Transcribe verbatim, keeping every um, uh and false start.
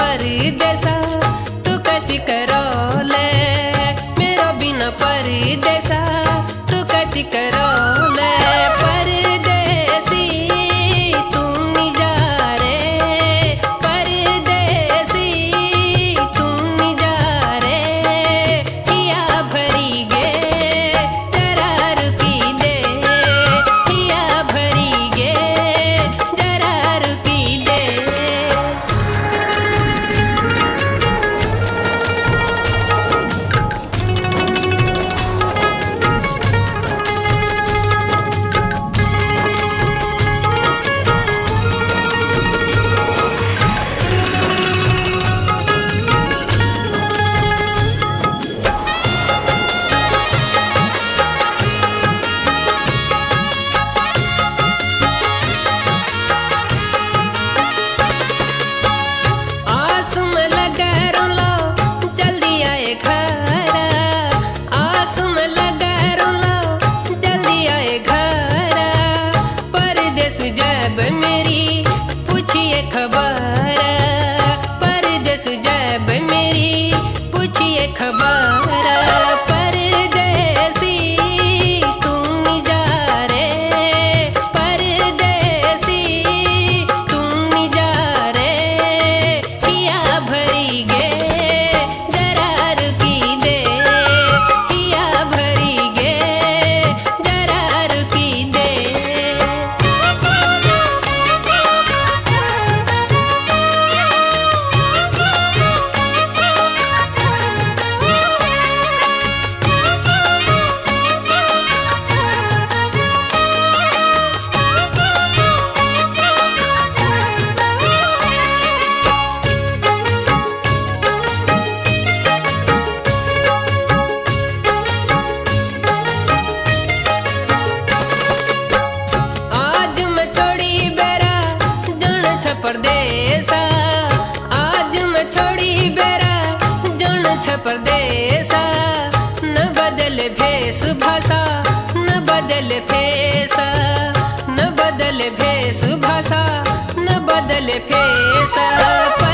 परदेसा तू कैसी करोले, मेरो बिना परदेसा तू कैसी करोले। परदेसी तू नहीं जा रे, परदेसी तू नहीं जा रे, हिया भरी गे जरा रुकी दे, हिया भरी गे जरा रुकी दे। आस में लगा रोलो जल्दी आए घर, आस में लगा रोलो जल्दी आए घर। परदेस जब मेरी पूछिए खबर, परदेस जब मेरी पूछिए खबर। परदेसी तू नहीं जा रे, परदेसी तू नहीं जा रे, हिया भरी गे जरा रुकी दे, हिया भरी गे जरा रुकी दे। आज मैं छोड़ी बेरा जन छ परदेसा, आज मैं छोड़ी बेरा जन छ परदेसा। न बदले भेष भाषा, न बदले फेसा, न बदले भेष भाषा, न बदले फेसा।